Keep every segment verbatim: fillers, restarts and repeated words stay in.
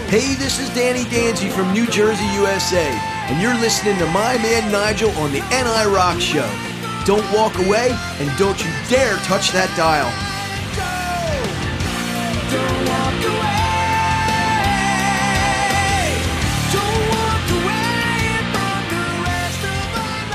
Hey, this is Danny Danzy from New Jersey, U S A, and you're listening to my man Nigel on the N I Rock Show. Don't walk away, and don't you dare touch that dial. Don't walk away. Don't walk away from the rest of our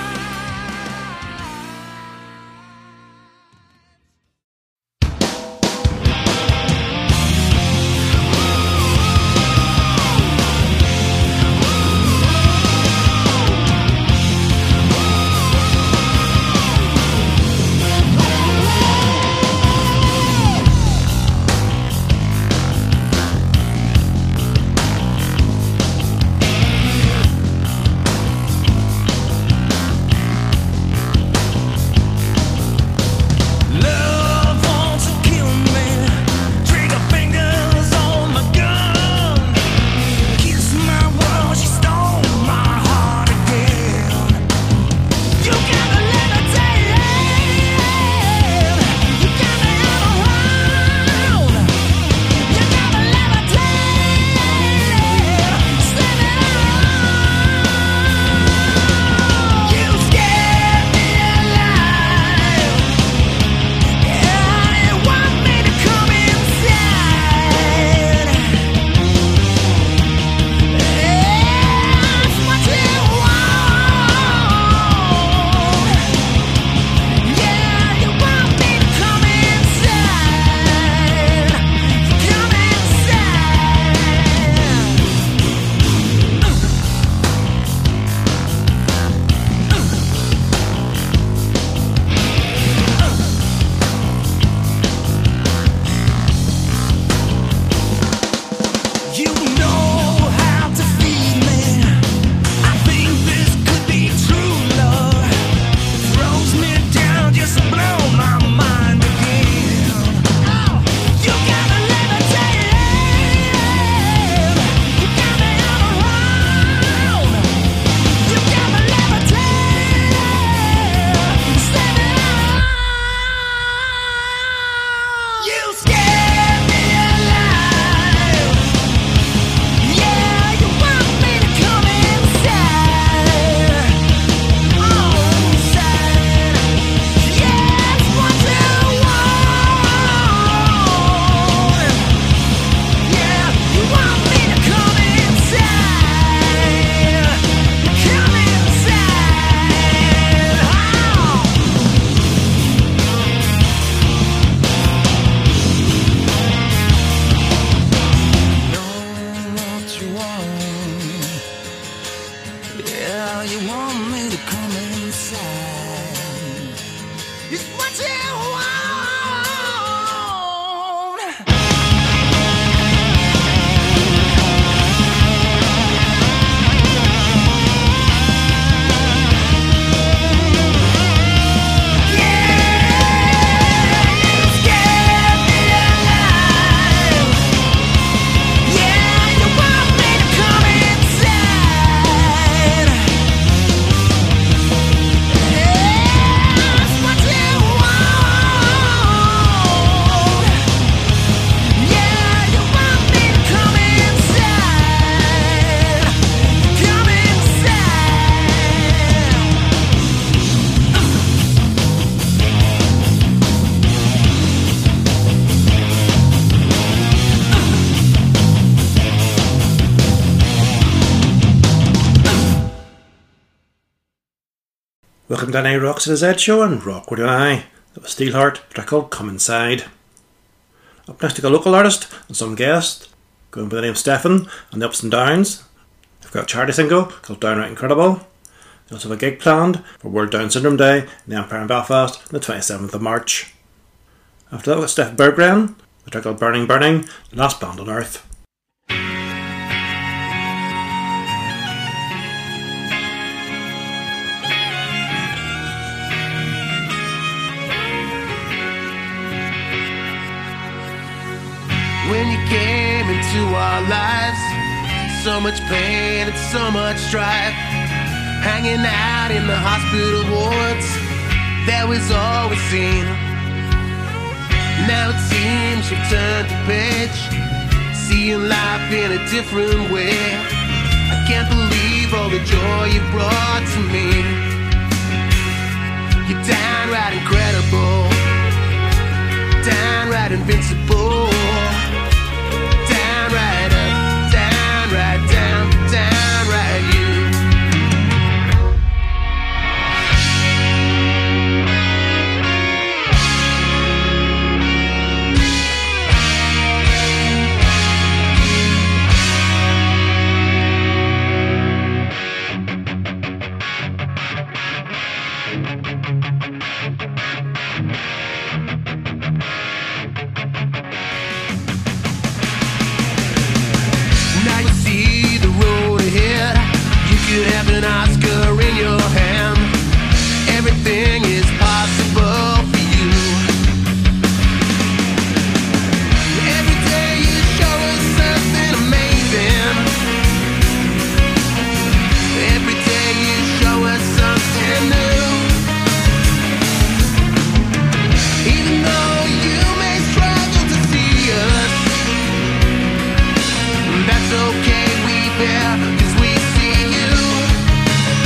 Welcome to N I Rocks, the Z Show and Rock with an Eye. That was Steelheart, a track called Come Inside. Up next, we got a local artist and some guest, going by the name of Stefan and the Ups and Downs. They've got a charity single called Downright Incredible. They also have a gig planned for World Down Syndrome Day in the Empire in Belfast on the twenty-seventh of March. After that, we got Steph Berggren, the track called Burning Burning, the last band on Earth. When you came into our lives, so much pain and so much strife, hanging out in the hospital wards, that was all we seen. Now it seems you've turned the page, seeing life in a different way. I can't believe all the joy you brought to me. You're downright incredible, downright invincible, downright up, downright down, downright you. Now you see the road ahead. You could have an Oscar in your hand. Everything is possible for you. Every day you show us something amazing. Every day you show us something new. Even though you may struggle to see us, that's okay, we bear, 'cause we see you.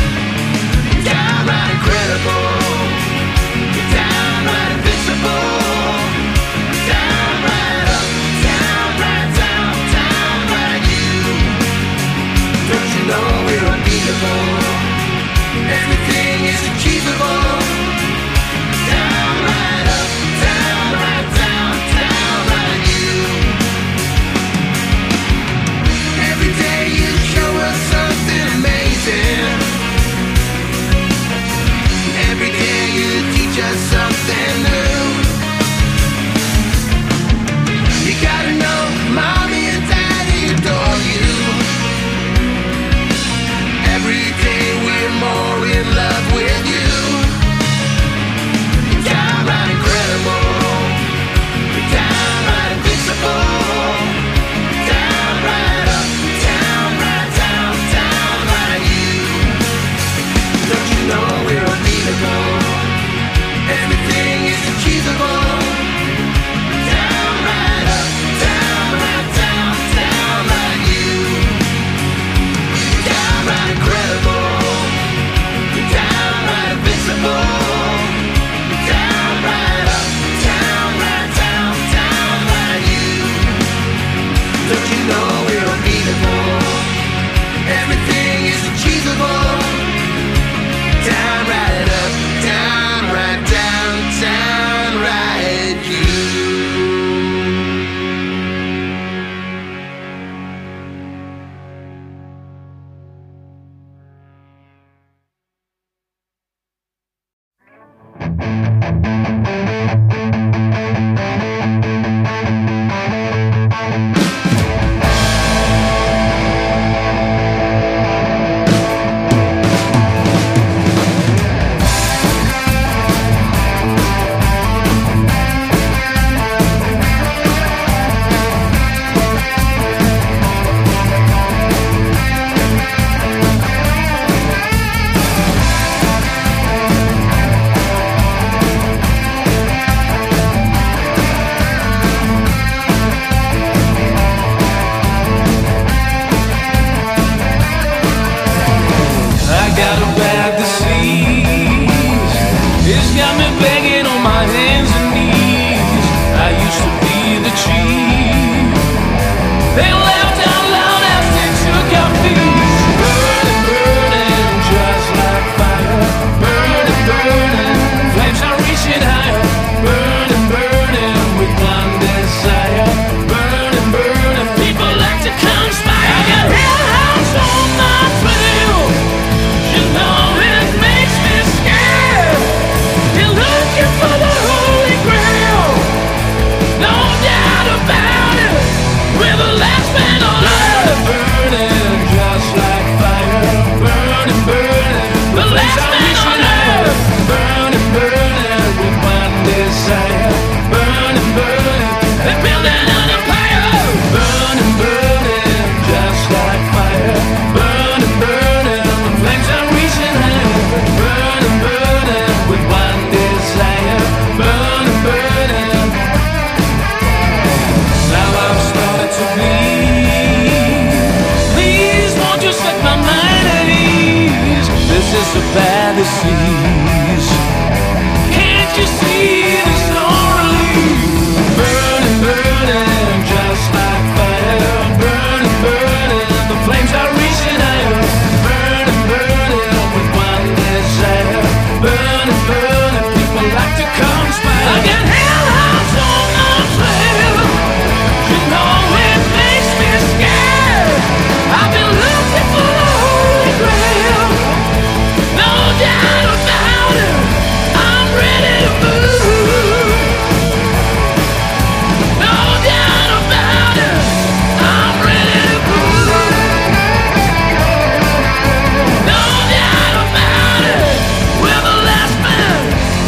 seas. Can't you see there's no relief? Burning, burning, just like fire. Burning, burning, the flames are reaching higher. Burning, burning, with one desire. Burning, burning, people like to conspire. I got hellhounds on the trail. You know it makes me scared. I've been looking for the Holy Grail. No doubt about it, I'm ready to move. No doubt about it, I'm ready to move. No doubt about it, we're the last man.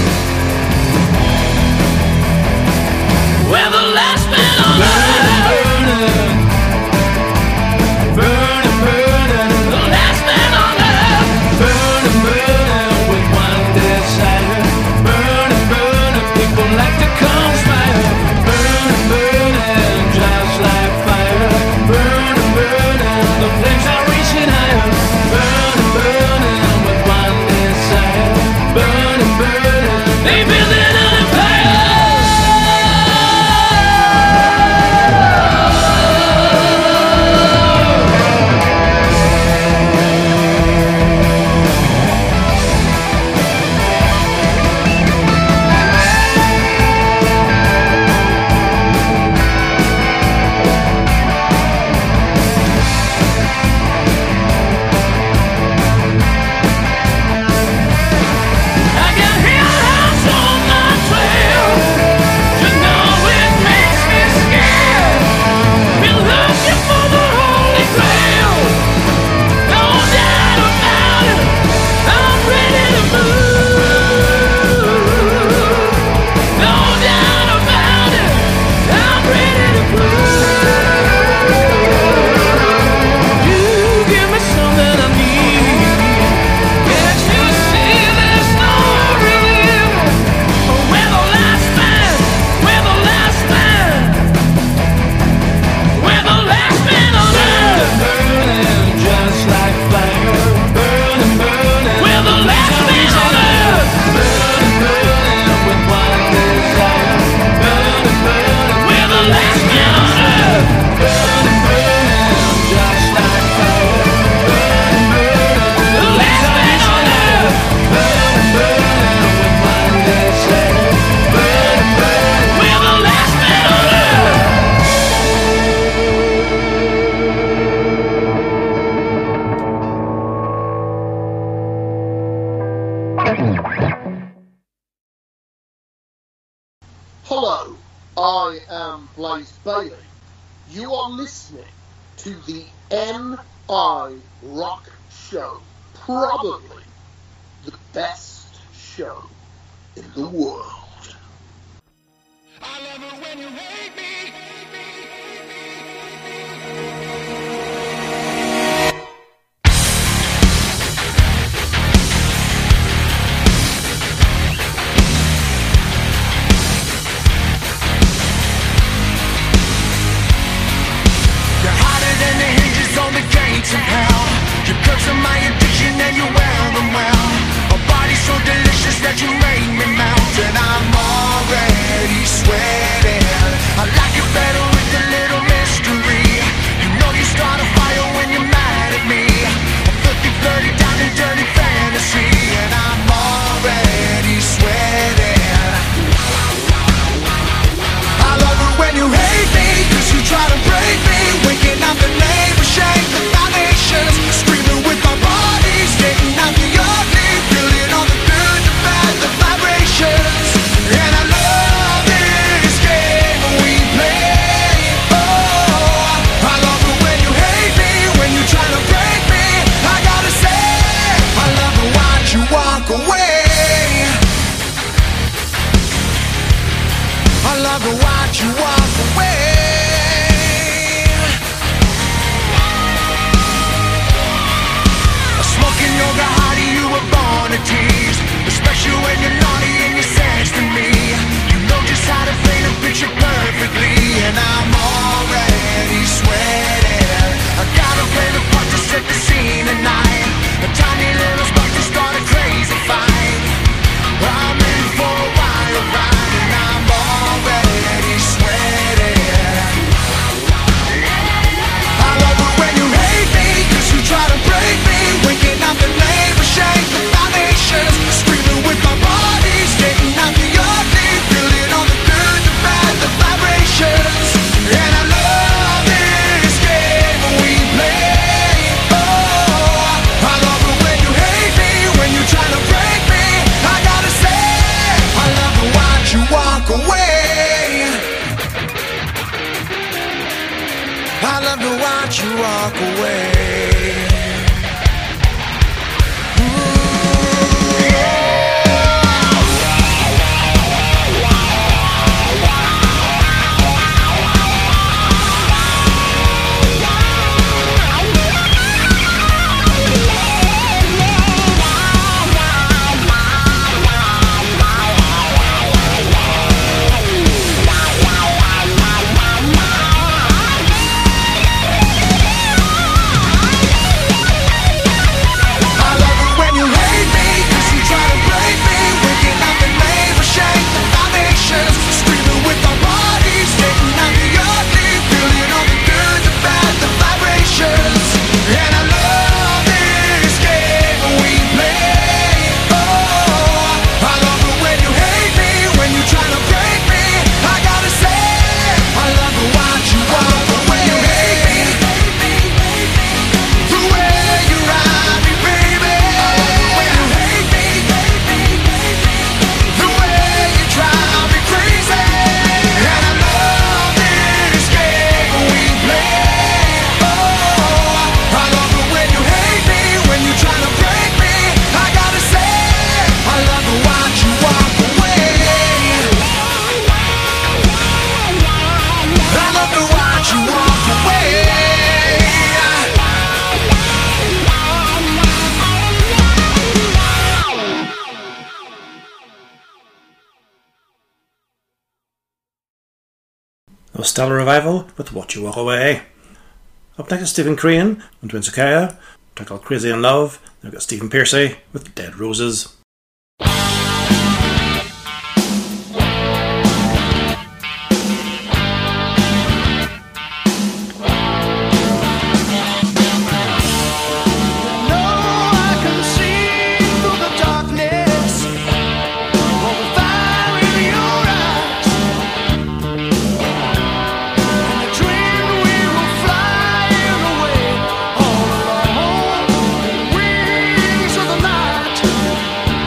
We're the last man on earth. Burning, burning, the last man on earth. Burning, burning, with one desire. Burning, burning, people like to conspire. Burning, burning, just like fire. Burning, burning, the flames are reaching higher. Burning, burning, with one desire. Burning, burning, they build an empire. I got hellhounds on my trail. You know it makes me scared. Been looking for the Holy Grail. No doubt about it, I'm ready to move. No doubt about it, I'm ready to move. You give me something I need. Can't you see there's no relief? We're the last man. We're the last man. We're the last man on earth. Burning, just like fire. Burning, burning. We're the last man on earth. Burning, burning, with one desire. Burning, burning. We're the last man on earth. Burning, burning, just like fire. Burning, burning. The last man on earth. Burning, burning, with one desire. Burning, burning. We're the last man on earth. Hello, I am Blaze Bailey. You are listening to the N I Rock Show, probably the best show in the world. I love it when you hate me. You're harder than the hinges on the gates of hell. You curse on my addiction and you wear them well. A body so delicious that you make me melt. And I'm already sweating. I love to watch you walk away. A stellar revival with Watch You Walk Away. Up next is Stephen Crean and Twin Sakaya, track called Crazy in Love. Then we've got Stephen Pearcy with Dead Roses. Wings of the night.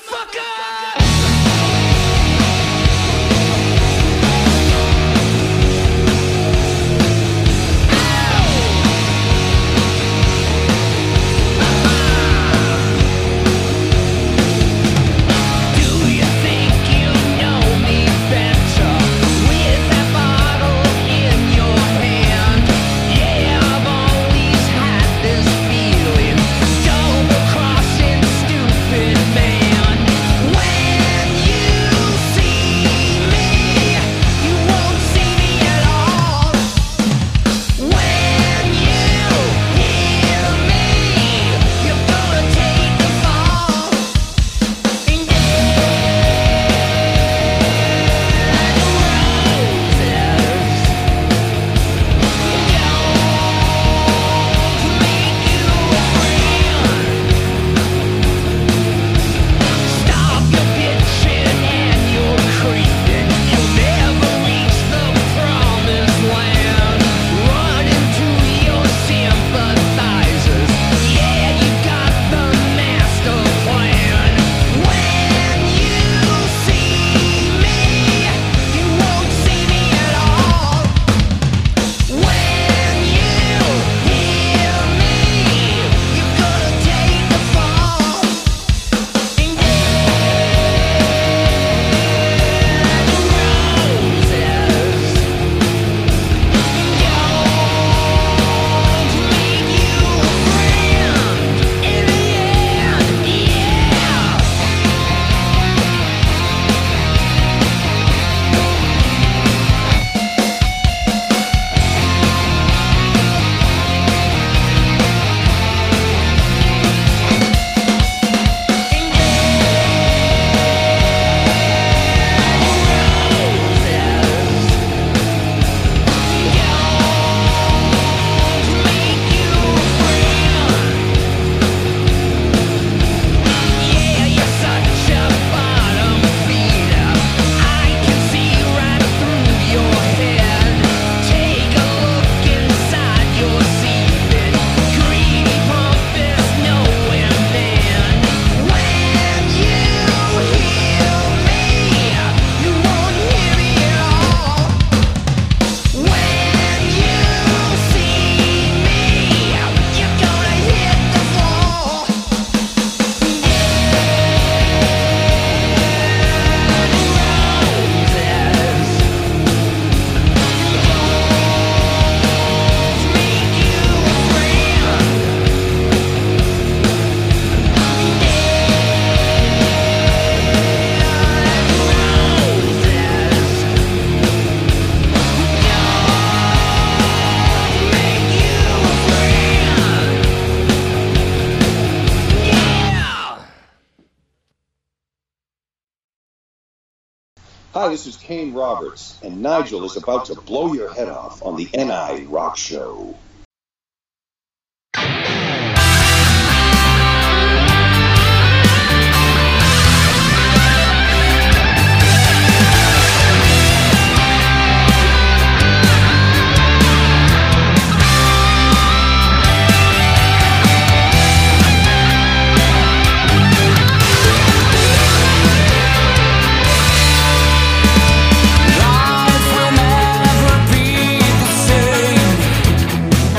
Hi, this is Kane Roberts, and Nigel is about to blow your head off on the N I Rock Show. Life will never be the same.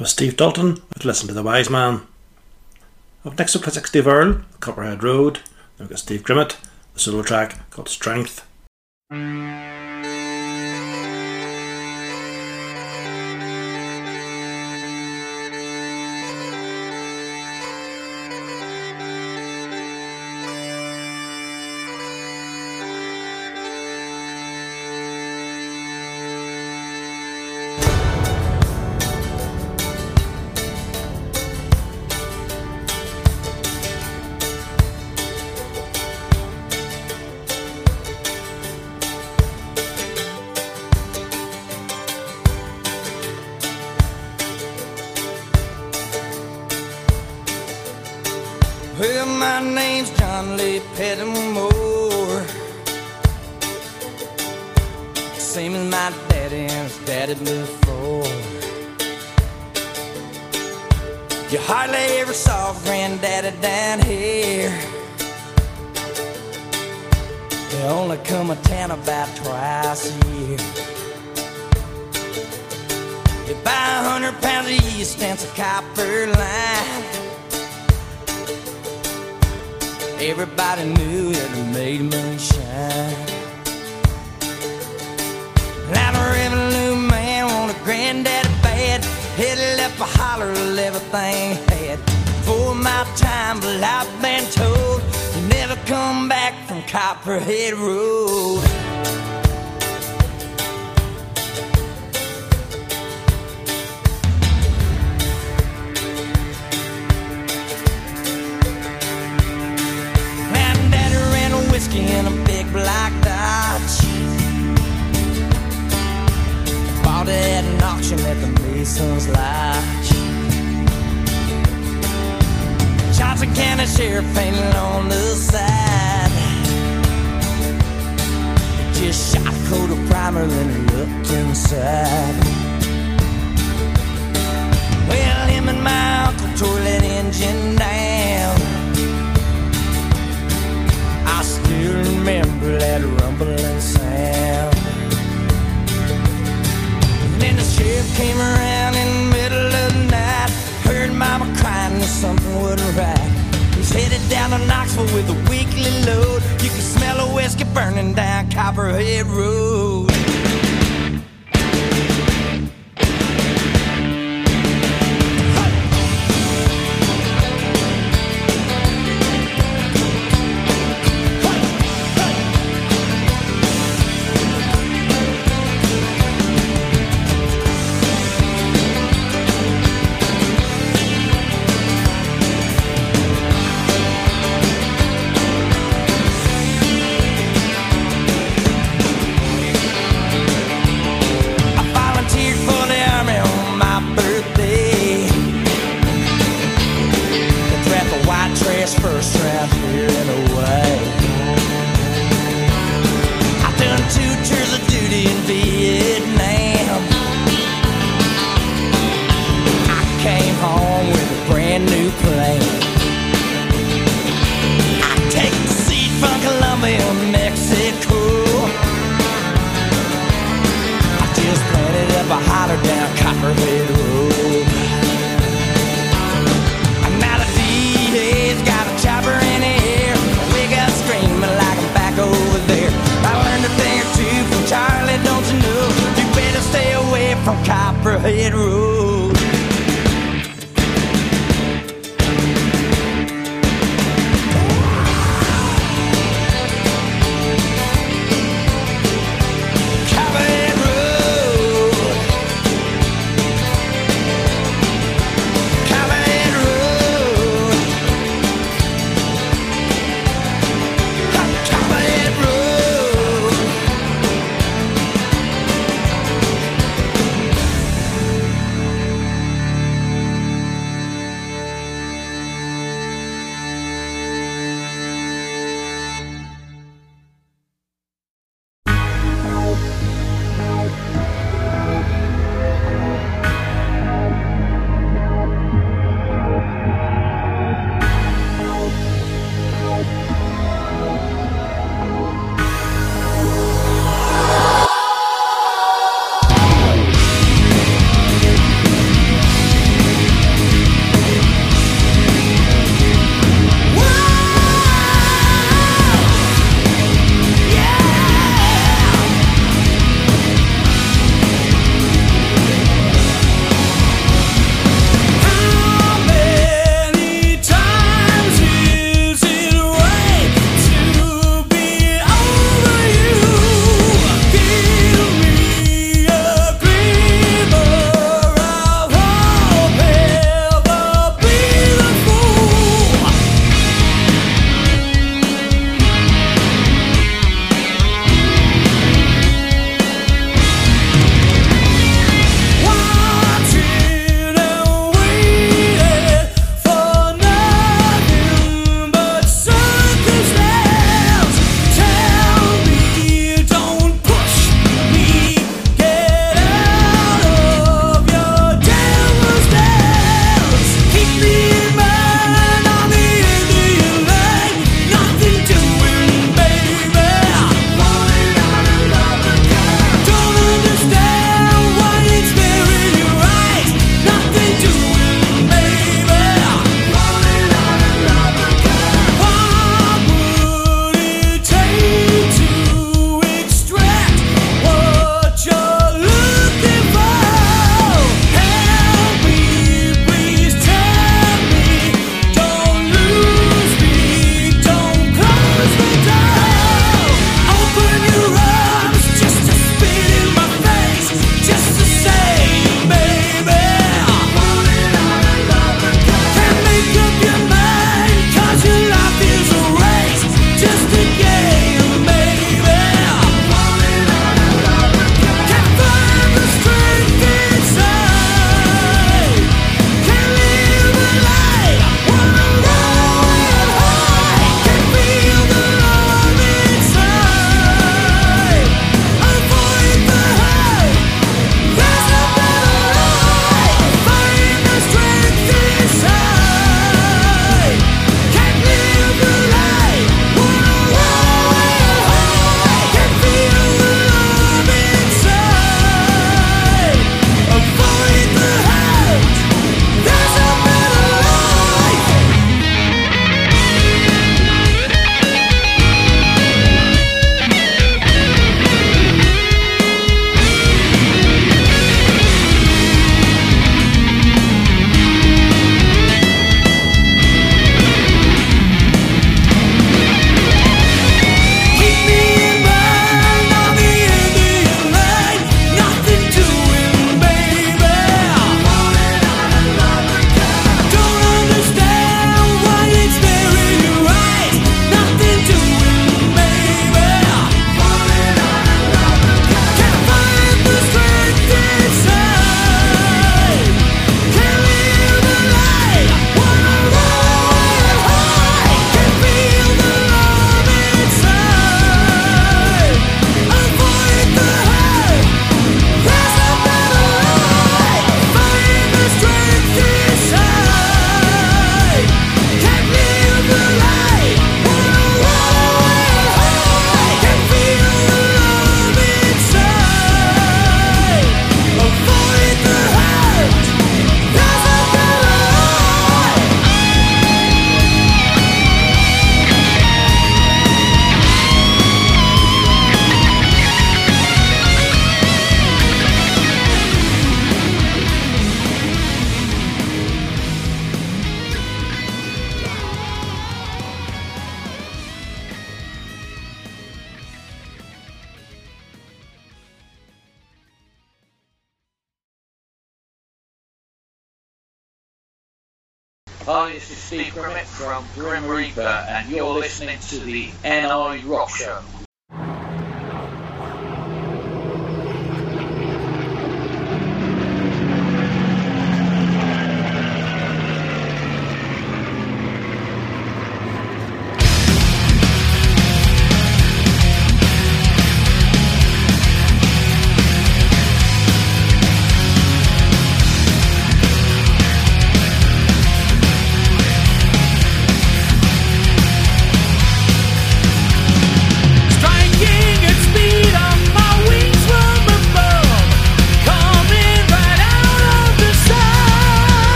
was Steve Dalton with Listen to the Wise Man. Up next up was Steve Earle, Copperhead Road. Then we've got Steve Grimmett, the solo track called Strength. Well, my name's John Lee Pettimore, same as my daddy and his daddy before. You hardly ever saw granddaddy down here. They only come to town about twice a year. You buy a hundred pounds of yeast and some copper line. Everybody knew that it made moonshine. Now the revenue man wanted granddaddy bad. Headed up a holler of everything he had. For my time, but I've been told you never come back from Copperhead Road. In a big black Dodge, bought it at an auction at the Mason's Lodge. Johnson County Sheriff painted on the side. Just shot a coat of primer, then he looked inside. Well, him and my uncle tore that engine down. I still remember that rumbling sound. And then the sheriff came around in the middle of the night. Heard mama crying that something wasn't right. He's headed down to Knoxville with a weekly load. You can smell a whiskey burning down Copperhead Road. First round here and away. I've done two tours of duty in Vietnam. I came home with a brand new plane. I take the seat from Colombia, Mexico. I just planted up a holler down Copperhead Road. Got a chopper in the air, we got screaming like I'm back over there. I learned a thing or two from Charlie, don't you know? You better stay away from Copperhead Road. Copperhead Road. Copperhead Road. Copperhead Road. Hi, this is Steve Grimmett from Grim Reaper, and you're listening to the N I Rock Show.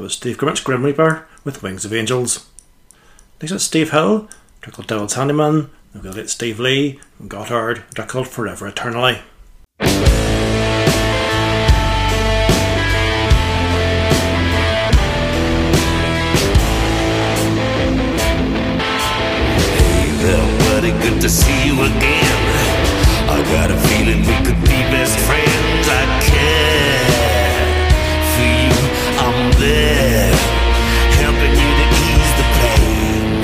was Steve Grimmett's Grim Reaper with Wings of Angels. Next it's Steve Hill, track called Devil's Handyman. We've got it Steve Lee from Gotthard, a track called Forever Eternally. Good to see you again. I got a feeling we could be best friends. I care for you, I'm there, helping you to ease the pain.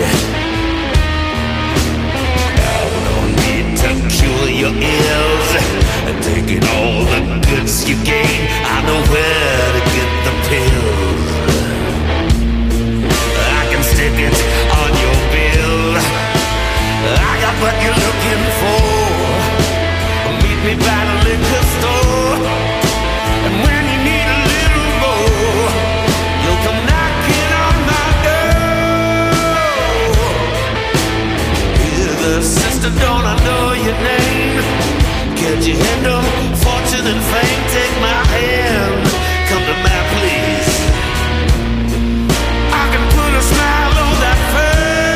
Count on me to cure your ills and taking all the goods you gain. I know where to get the pills. I can stick it on your bill. I got what you're looking for. Meet me by the liquor store. And when you need a little more, you'll come knocking on my door. Hear the sister, don't I know your name? Can't you handle fortune and fame? Take my hand, come to my place. I can put a smile on that face.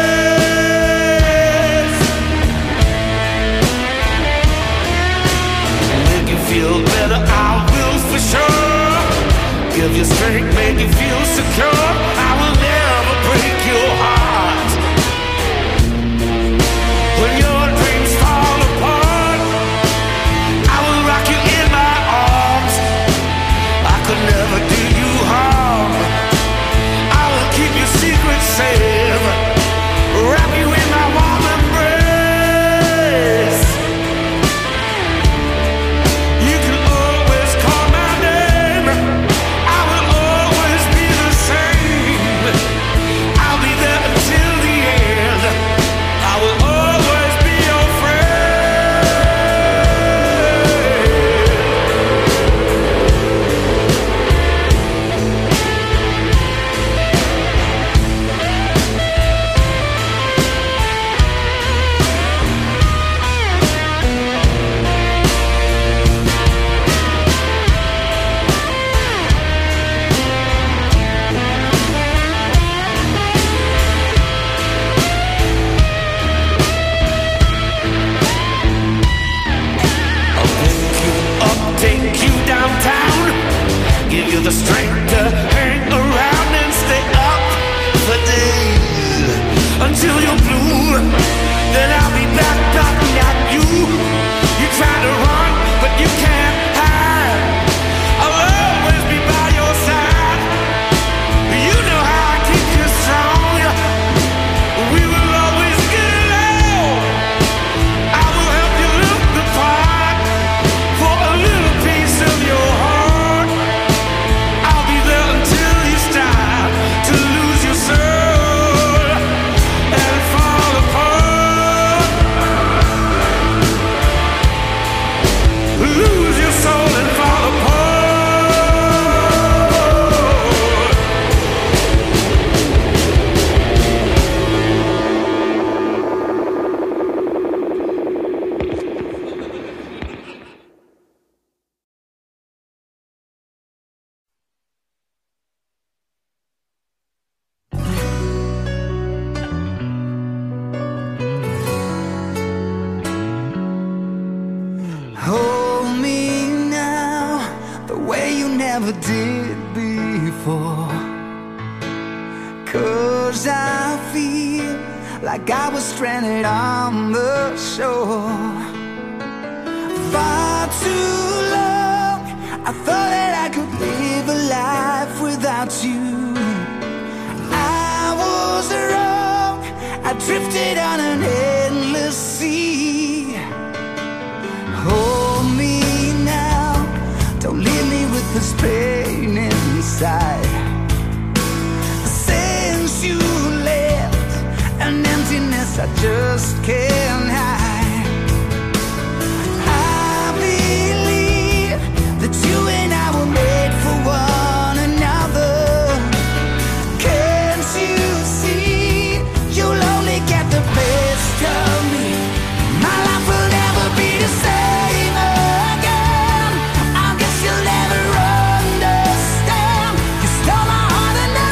Feel better, I will for sure. Give you strength, make you feel secure. I will never break your heart. When your dreams fall apart, I will rock you in my arms. I could never do you harm. I will keep your secrets safe. Wrap you in my warm embrace. The strength to hang around and stay up for days until you're blue. Then I'll be back knocking at you. You try to run, but you can't hide. I'll always be by your side. You know how I keep you strong. We will always get along. I will help you look the part for a little piece of your heart. To lose your soul and fall apart. Lose your soul and fall apart. Hold me now the way you never did before, 'cause I feel like I was stranded on the shore. Far too long I thought that I could live a life without you. I was wrong, I drifted on an endless sea. Hold me now, don't leave me with this pain inside. Since you left, an emptiness I just can't hide. I believe that you and I were made for one another. Can't you see, you'll only get the best of me. My life will never be the same again. I guess you'll never understand. You stole my heart and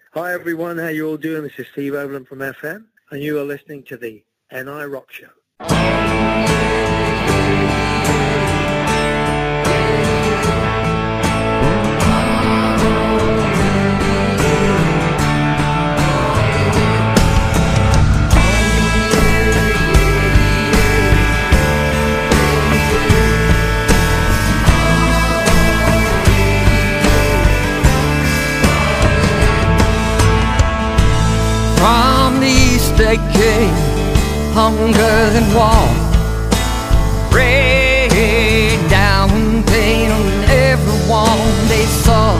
Hi everyone, how you all doing? This is Steve Overland from F M, and you are listening to the N I Rock Show. From the east they came, hunger and war, rain down pain on everyone they saw.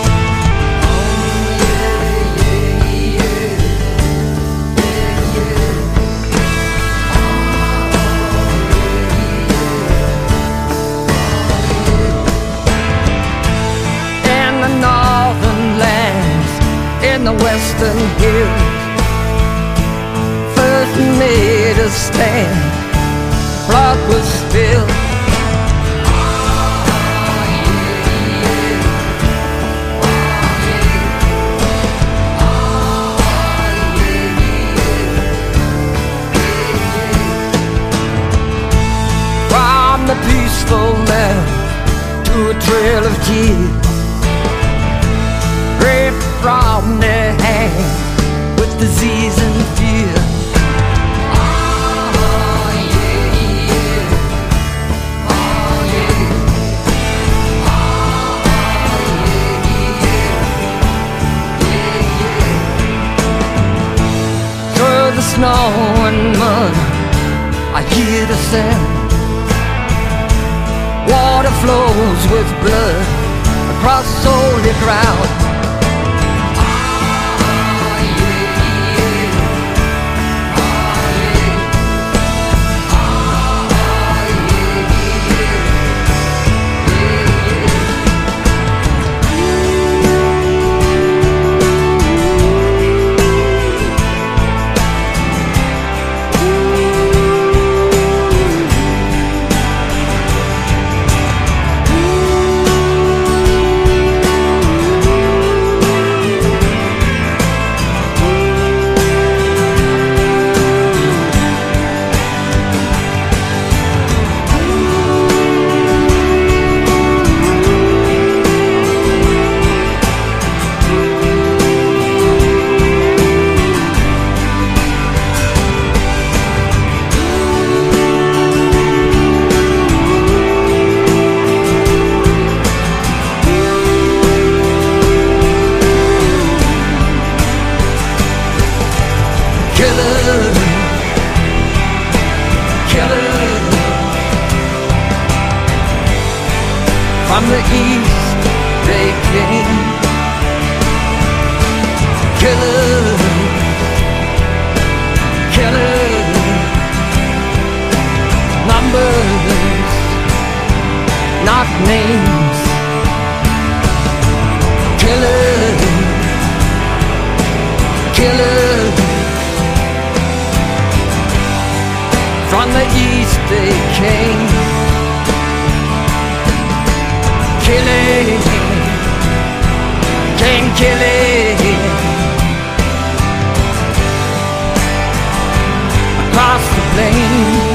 In the northern lands, in the western hills, first made a stand, blood was spilled. From the peaceful land to a trail of tears, ripped from their hands with disease and fear. The snow and mud, I hear the sound. Water flows with blood across solid ground. From the east they came, killers, killers, numbers, not names, killers, killers. From the east they came, killing, came killing across the plains.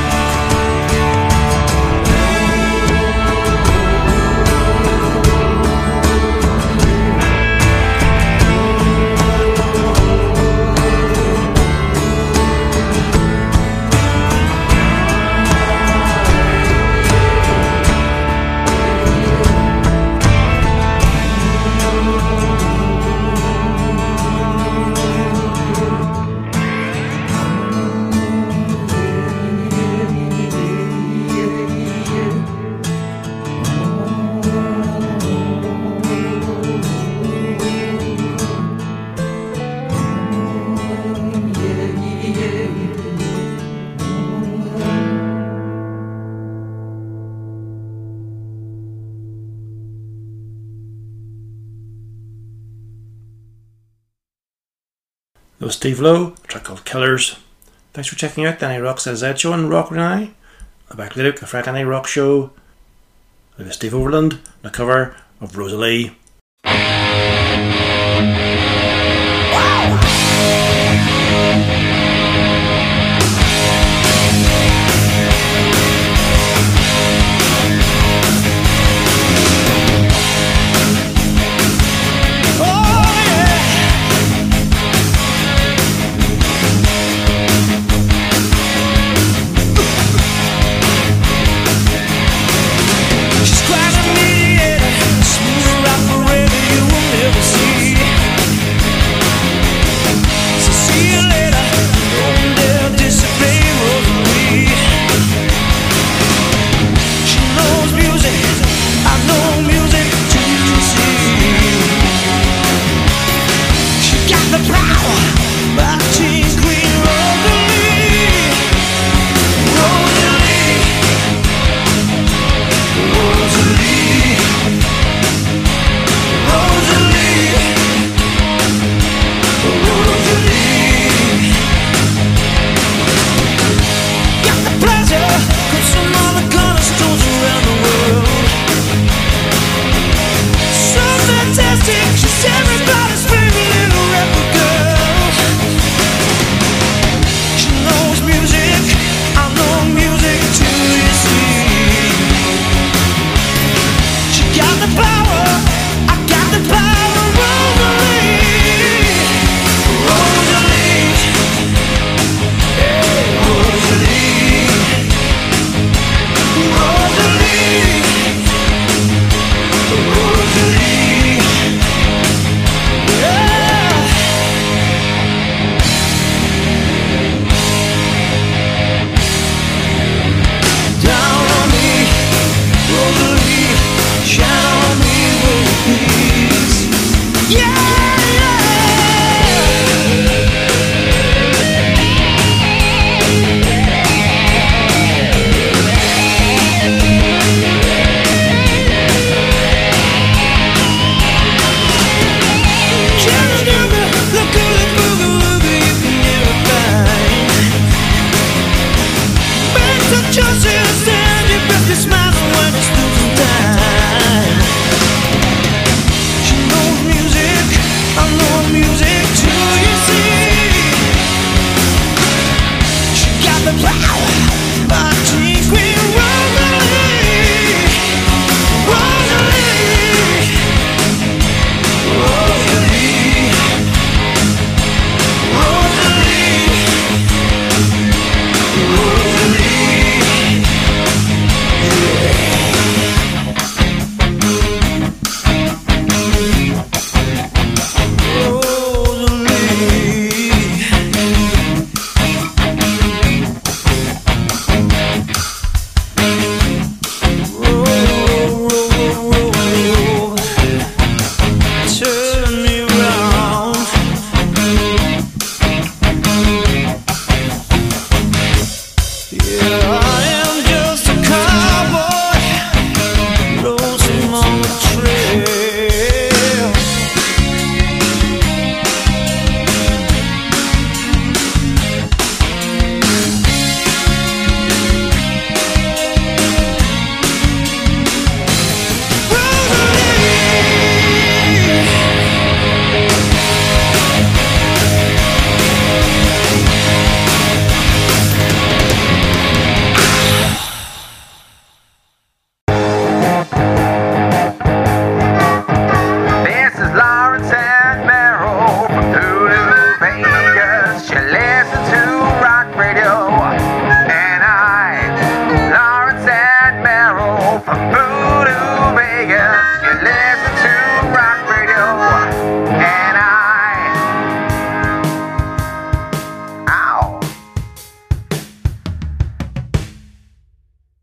That was Steve Lowe, a track called Killers. Thanks for checking out the N I Rock Z Z show on Rock with I. I'm back later with a Frank N I Rock show. It was Steve Overland, and a cover of Rosalie. Wow!